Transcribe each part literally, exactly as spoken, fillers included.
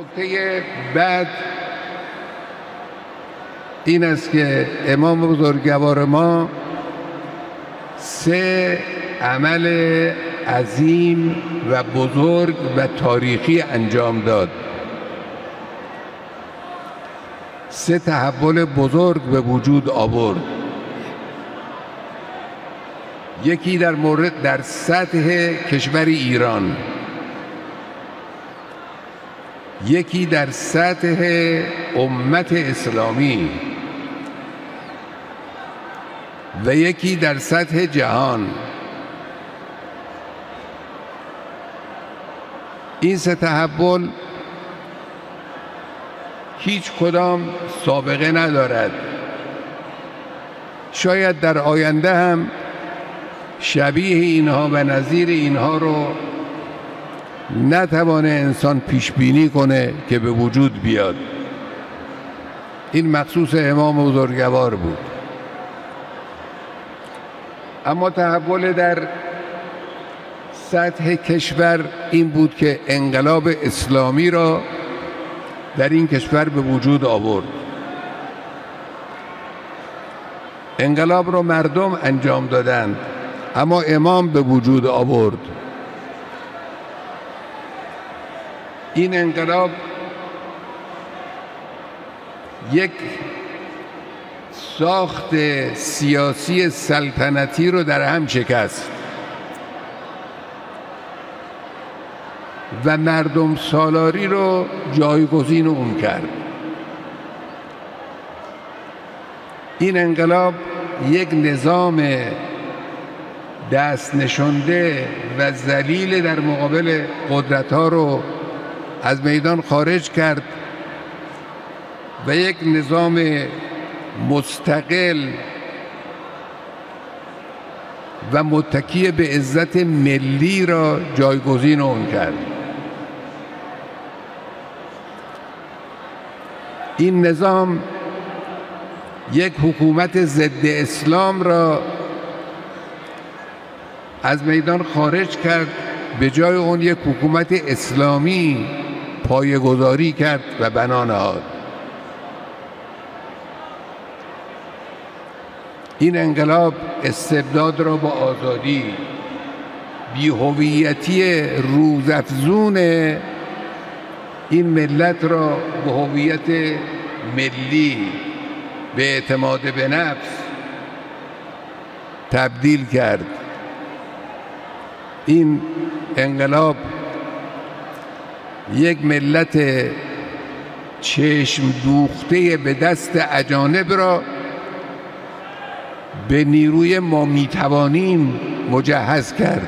نکته بعد این است که امام بزرگوار ما سه عمل عظیم و بزرگ و تاریخی انجام داد. سه تحول بزرگ به وجود آورد. یکی در مورد در سطح کشور ایران، یکی در سطح امت اسلامی و یکی در سطح جهان. این سه تحول هیچ کدام سابقه ندارد. شاید در آینده هم شبیه اینها و نظیر اینها رو نتوانه انسان پیش بینی کنه که به وجود بیاد. این مخصوص امام بزرگوار بود. اما تحول در سطح کشور این بود که انقلاب اسلامی را در این کشور به وجود آورد. انقلاب را مردم انجام دادند، اما امام به وجود آورد. این انقلاب یک ساخت سیاسی سلطنتی رو در هم شکست و مردم سالاری رو جایگزین اون کرد. این انقلاب یک نظام دست نشانده و ذلیل در مقابل قدرت‌ها رو از میدان خارج کرد و یک نظام مستقل و متکی به عزت ملی را جایگزین اون کرد. این نظام یک حکومت ضد اسلام را از میدان خارج کرد، به جای اون یک حکومت اسلامی پایه‌گذاری کرد و بنا نهاد. این انقلاب استبداد را با آزادی، بی‌هویتی روزافزون این ملت را به هویت ملی، به اعتماد به نفس تبدیل کرد. این انقلاب یک ملت چشم دوخته به دست اجانب را به نیروی ما میتوانیم مجهز کرد.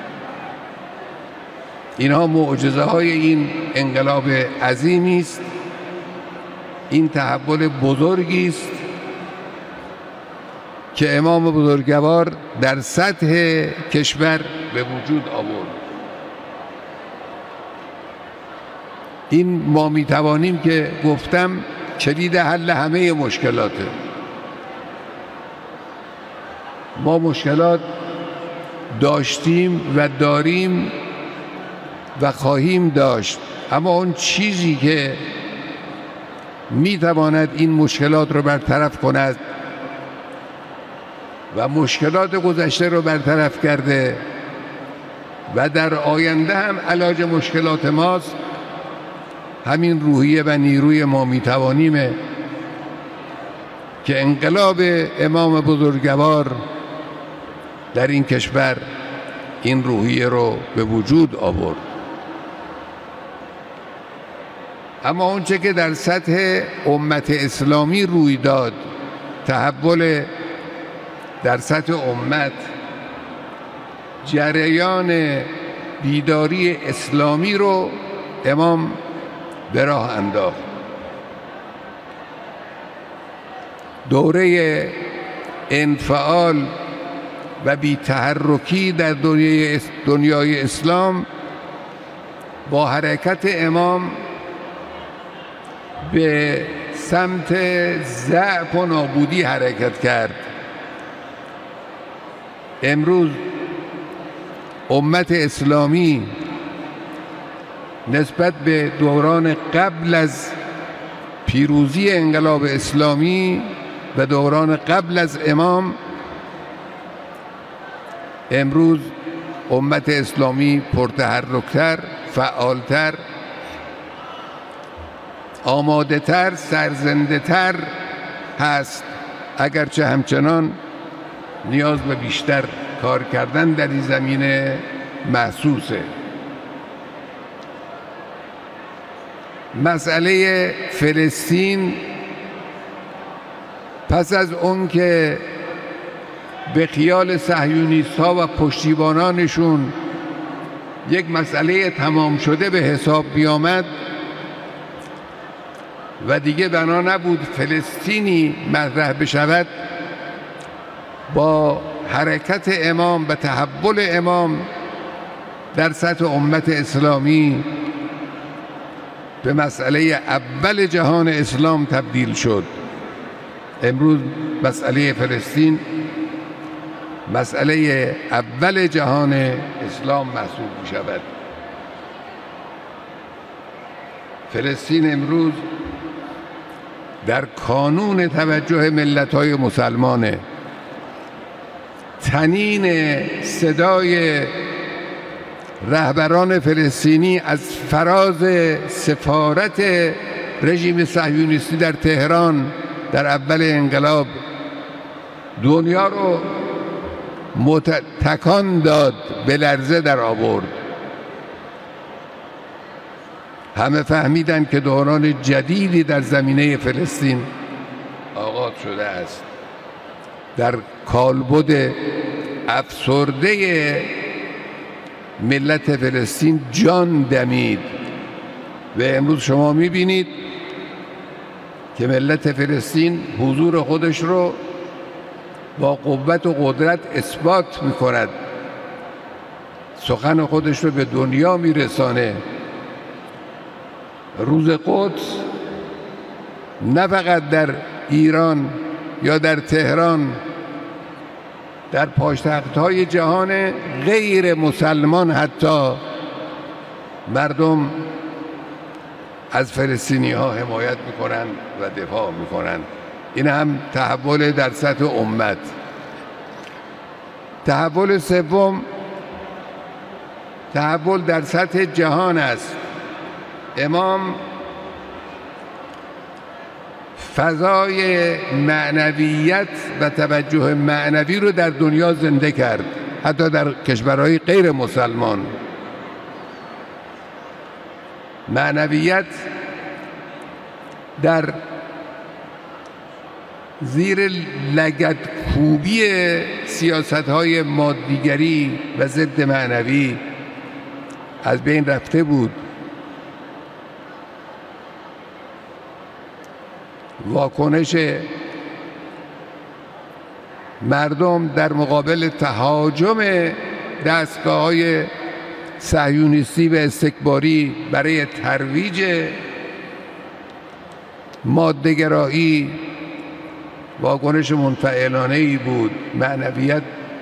اینها معجزه های این انقلاب عظیمی است. این تحول بزرگی است که امام بزرگوار در سطح کشور به وجود آورد. این ما میتوانیم که گفتم کلید حل همه مشکلاته. ما مشکلات داشتیم و داریم و خواهیم داشت، اما اون چیزی که میتواند این مشکلات رو برطرف کند و مشکلات گذشته رو برطرف کرده و در آینده هم علاج مشکلات ماست، همین روحیه و نیروی ما میتوانیمه که انقلاب امام بزرگوار در این کشور این روحیه رو به وجود آورد. اما اونچه که در سطح امت اسلامی روی داد، تحول در سطح امت، جریان بیداری اسلامی رو امام به راه انداخت. دوره انفعال و بی‌تحرکی در دنیای دنیای اسلام با حرکت امام به سمت ضعف و نابودی حرکت کرد. امروز امت اسلامی نسبت به دوران قبل از پیروزی انقلاب اسلامی و دوران قبل از امام، امروز امت اسلامی پرتحرکتر، فعالتر، آماده تر، سرزنده تر هست، اگرچه همچنان نیاز به بیشتر کار کردن در این زمینه محسوسه. مسئله فلسطین پس از اون که به خیال صهیونیست ها و پشتیبانانشون یک مسئله تمام شده به حساب بیامد و دیگه بنا نبود فلسطینی مطرح بشود، با حرکت امام و تحول امام در سطح امت اسلامی به مسئله اول جهان اسلام تبدیل شد. امروز مسئله فلسطین مسئله اول جهان اسلام محسوب می شود. فلسطین امروز در کانون توجه ملت‌های مسلمانه. طنین صدای رهبران فلسطینی از فراز سفارت رژیم صهیونیستی در تهران در اول انقلاب دنیا رو تکان داد، به لرزه در آورد. همه فهمیدن که دوران جدیدی در زمینه فلسطین آغاز شده است. در کالبد افسرده ملت فلسطین جان دمید و امروز شما میبینید که ملت فلسطین حضور خودش رو با قوت و قدرت اثبات میکند، سخن خودش رو به دنیا میرسانه. روز قدس نه فقط در ایران یا در تهران، در پایتخت‌های جهان غیر مسلمان حتی مردم از فلسطینی ها حمایت میکنند و دفاع میکنند. این هم تحول در سطح امت. تحول سوم تحول در سطح جهان است. امام فضای معنویت و توجه معنوی رو در دنیا زنده کرد، حتی در کشورهای غیر مسلمان. معنویت در زیر لگدکوبی سیاست‌های مادیگری و ضد معنوی از بین رفته بود. واکنش مردم در مقابل تهاجم دستگاه‌های صهیونیستی و استکباری برای ترویج ماده‌گرایی واکنش منفعلانه‌ای بود. معنویت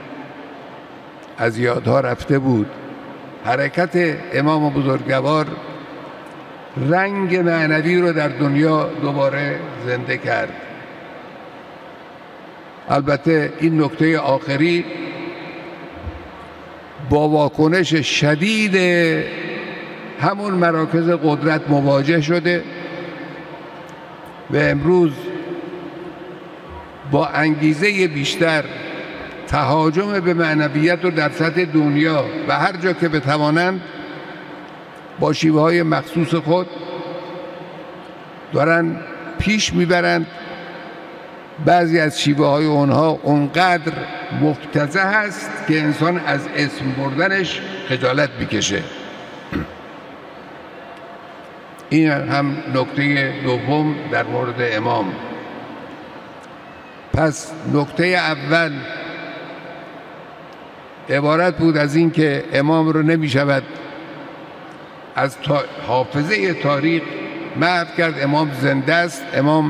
از یادها رفته بود. حرکت امام بزرگوار رنگ معنوی رو در دنیا دوباره زنده کرد. البته این نکته آخری با واکنش شدید همون مراکز قدرت مواجه شده و امروز با انگیزه بیشتر تهاجم به معنویت رو در سطح دنیا و هر جا که بتوانند با شیوه های مخصوص خود دارن پیش میبرند. بعضی از شیوه های اونها اونقدر مفتضح هست که انسان از اسم بردنش خجالت میکشه. این هم نکته دوم در مورد امام. پس نکته اول عبارت بود از این که امام رو نمی شود از تا حافظه تاریخ محو کرد. امام زنده است. امام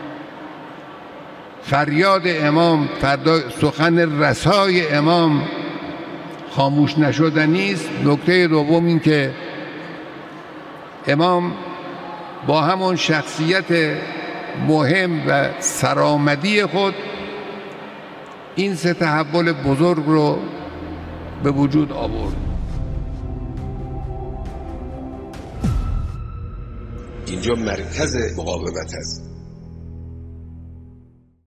فریاد امام، فردا سخن رسای امام خاموش نشدنی است. نکته دوم این که امام با همون شخصیت مهم و سرآمدی خود این سه تحول بزرگ رو به وجود آورد. اینجا مرکز مقاومت است.